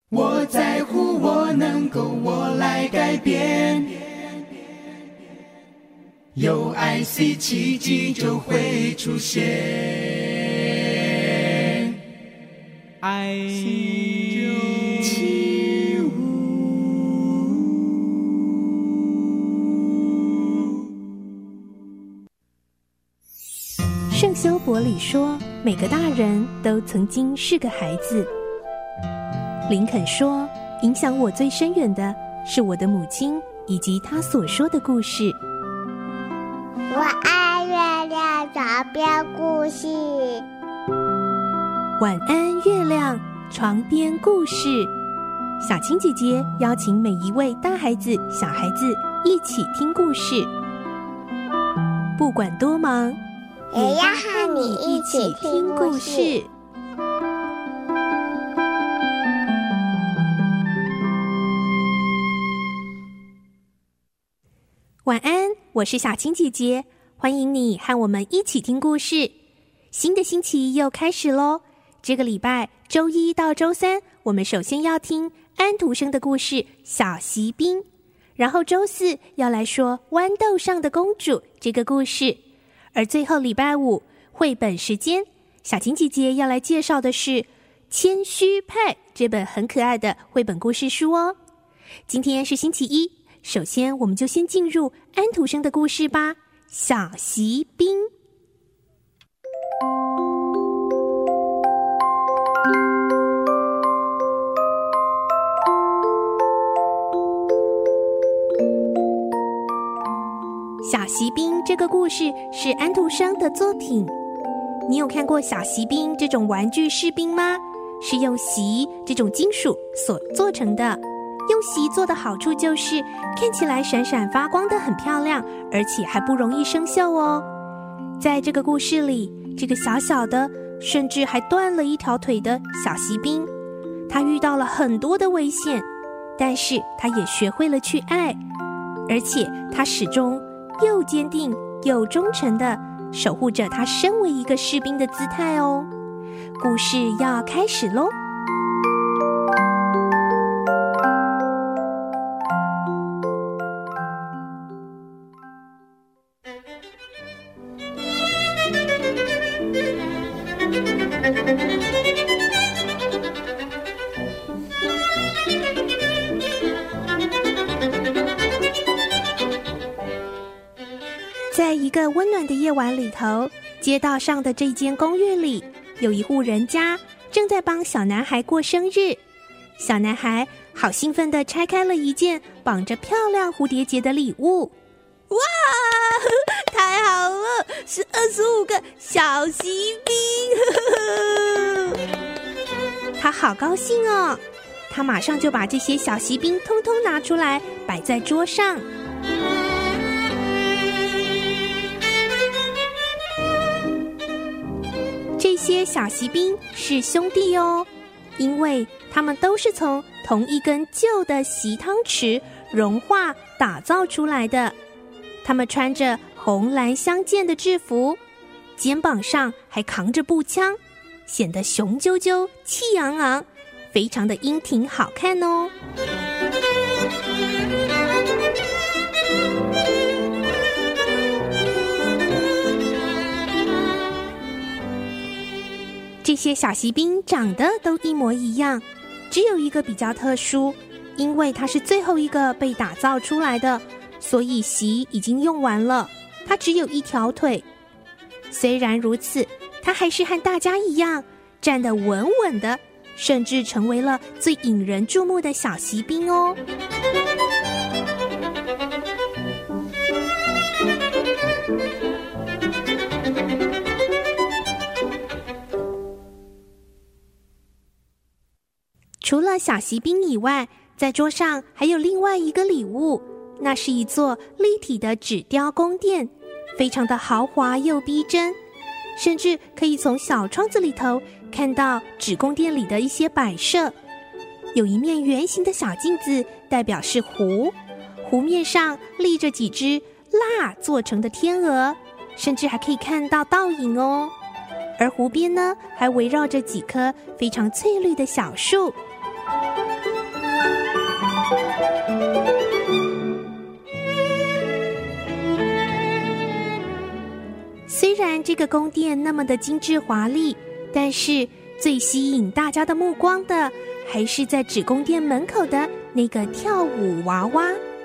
我在乎，我能够，我来改变。有爱 C 奇迹就会出现。 爱起舞。 圣修伯里说，每个大人都曾经是个孩子。林肯说，影响我最深远的是我的母亲以及她所说的故事。 我爱月亮床边故事。 晚安月亮床边故事，小青姐姐邀请每一位大孩子小孩子一起听故事，不管多忙也要和你一起听故事。 晚安，我是小青姐姐，欢迎你和我们一起听故事。新的星期又开始咯，这个礼拜周一到周三，我们首先要听安徒生的故事《小锡兵》，然后周四要来说《豌豆上的公主》这个故事，而最后礼拜五绘本时间，小青姐姐要来介绍的是《谦虚派》这本很可爱的绘本故事书哦。今天是星期一，首先我们就先进入安徒生的故事吧，《小锡兵》。小锡兵这个故事是安徒生的作品。你有看过小锡兵这种玩具士兵吗？是用锡这种金属所做成的。用锡做的好处就是看起来闪闪发光的很漂亮，而且还不容易生锈哦。在这个故事里，这个小小的甚至还断了一条腿的小锡兵，他遇到了很多的危险，但是他也学会了去爱，而且他始终又坚定又忠诚地守护着他身为一个士兵的姿态哦。故事要开始咯。在一个温暖的夜晚里头，街道上的这间公寓里，有一户人家正在帮小男孩过生日。小男孩好兴奋地拆开了一件绑着漂亮蝴蝶结的礼物。哇，太好了，是25个小锡兵！他好高兴哦，他马上就把这些小锡兵通通拿出来摆在桌上。这些小锡兵是兄弟哦，因为他们都是从同一根旧的锡汤匙融化打造出来的。他们穿着红蓝相间的制服，肩膀上还扛着步枪，显得雄赳赳气昂昂，非常的英挺好看哦。这些小锡兵长得都一模一样，只有一个比较特殊，因为它是最后一个被打造出来的，所以锡已经用完了，它只有一条腿。虽然如此，它还是和大家一样站得稳稳的，甚至成为了最引人注目的小锡兵哦。除了小锡兵以外，在桌上还有另外一个礼物，那是一座立体的纸雕宫殿，非常的豪华又逼真，甚至可以从小窗子里头看到纸宫殿里的一些摆设。有一面圆形的小镜子，代表是湖，湖面上立着几只蜡做成的天鹅，甚至还可以看到倒影哦。而湖边呢，还围绕着几棵非常翠绿的小树。 虽然这个宫殿那么的精致华丽，但是最吸引大家的目光的，还是在纸宫殿门口的那个跳舞娃娃。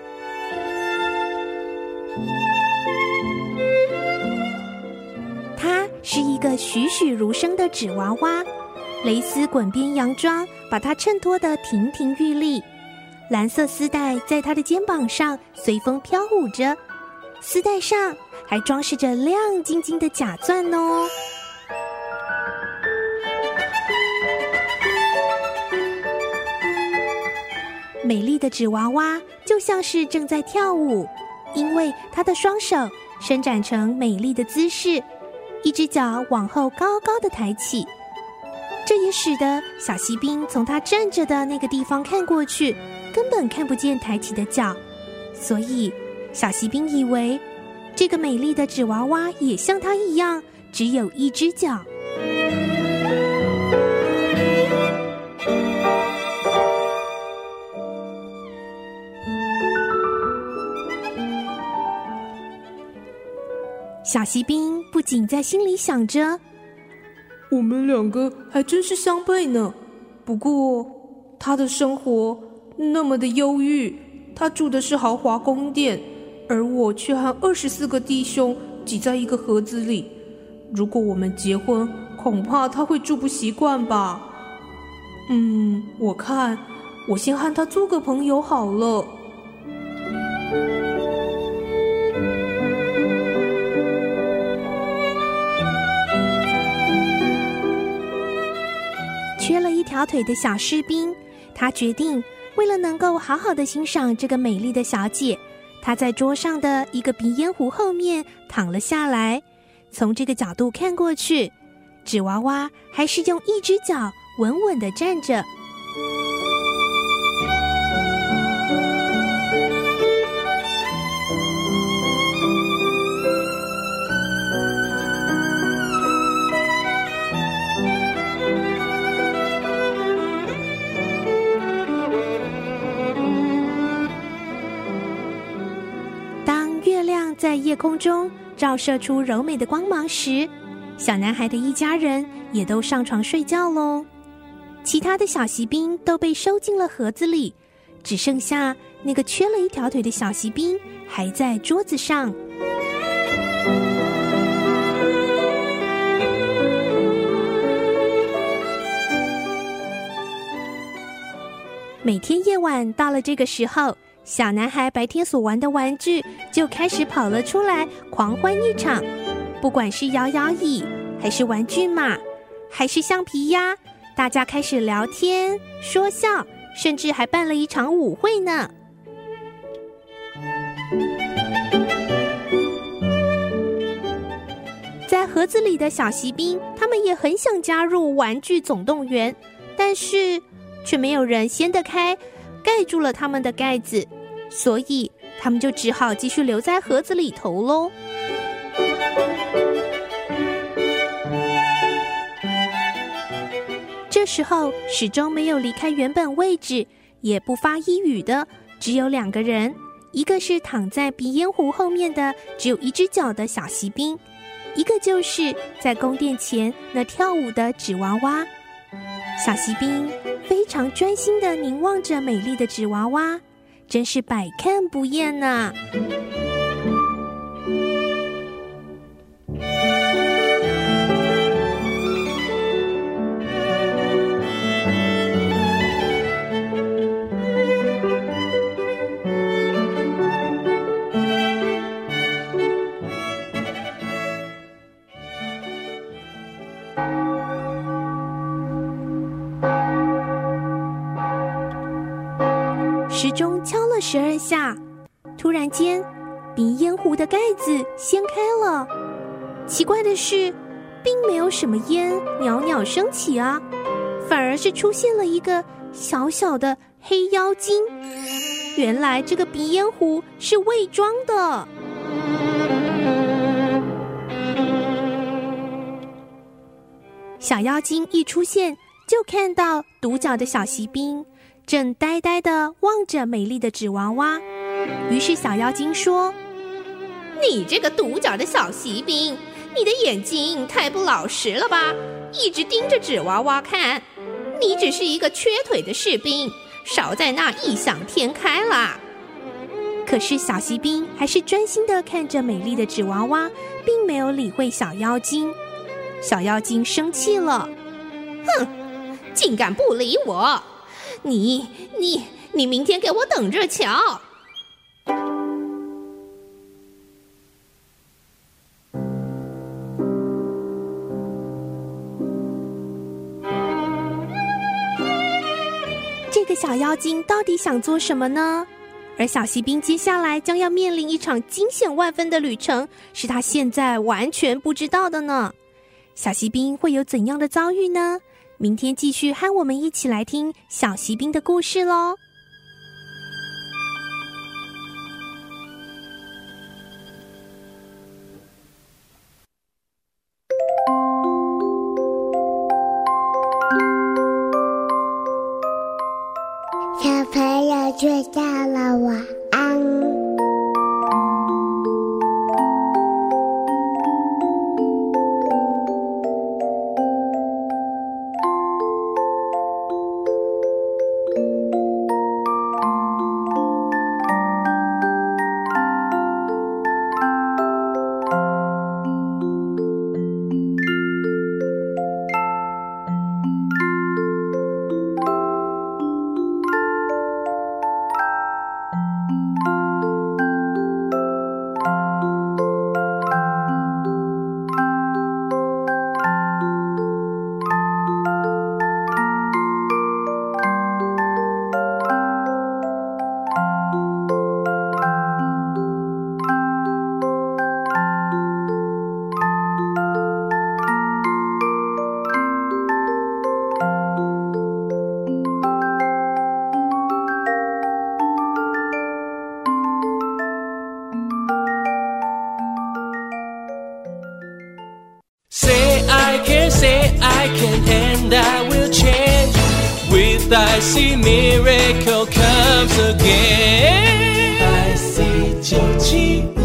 它是一个栩栩如生的纸娃娃，蕾丝滚边洋装把它衬托得亭亭玉立，蓝色丝带在它的肩膀上随风飘舞着，丝带上还装饰着亮晶晶的假钻哦。美丽的纸娃娃就像是正在跳舞，因为她的双手伸展成美丽的姿势，一只脚往后高高的抬起，这也使得小锡兵从她站着的那个地方看过去，根本看不见抬起的脚，所以小锡兵以为这个美丽的纸娃娃也像她一样，只有一只脚。小锡兵不仅在心里想着， 我们两个还真是相配呢。不过他的生活那么的忧郁，他住的是豪华宫殿，而我却和24个弟兄挤在一个盒子里。如果我们结婚，恐怕他会住不习惯吧。我看我先和他做个朋友好了。 缺了一条腿的小士兵，他决定为了能够好好的欣赏这个美丽的小姐，他在桌上的一个鼻烟壶后面躺了下来。从这个角度看过去，纸娃娃还是用一只脚稳稳地站着。在夜空中照射出柔美的光芒时，小男孩的一家人也都上床睡觉咯。其他的小锡兵都被收进了盒子里，只剩下那个缺了一条腿的小锡兵还在桌子上。每天夜晚到了这个时候，小男孩白天所玩的玩具就开始跑了出来，狂欢一场。不管是摇摇椅，还是玩具马，还是橡皮鸭，大家开始聊天说笑，甚至还办了一场舞会呢。在盒子里的小锡兵，他们也很想加入玩具总动员，但是却没有人掀得开，盖住了他们的盖子，所以他们就只好继续留在盒子里头咯。这时候始终没有离开原本位置，也不发一语的只有两个人，一个是躺在鼻烟壶后面的只有一只脚的小锡兵，一个就是在宫殿前那跳舞的纸娃娃。小锡兵非常专心地凝望着美丽的纸娃娃，真是百看不厌啊。时钟敲了12下，突然间鼻烟壶的盖子掀开了。奇怪的是，并没有什么烟袅袅升起啊，反而是出现了一个小小的黑妖精。原来这个鼻烟壶是伪装的。小妖精一出现，就看到独角的小锡兵正呆呆地望着美丽的纸娃娃。于是小妖精说：你这个独角的小锡兵，你的眼睛太不老实了吧，一直盯着纸娃娃看。你只是一个缺腿的士兵，少在那异想天开啦。可是小锡兵还是专心地看着美丽的纸娃娃，并没有理会小妖精。小妖精生气了，哼，竟敢不理我！你明天给我等着瞧！这个小妖精到底想做什么呢？而小锡兵接下来将要面临一场惊险万分的旅程，是他现在完全不知道的呢。小锡兵会有怎样的遭遇呢？明天继续和我们一起来听小锡兵的故事咯。 小朋友睡觉了，晚安。 Say I can and I will change. With I see miracle comes again. I see 97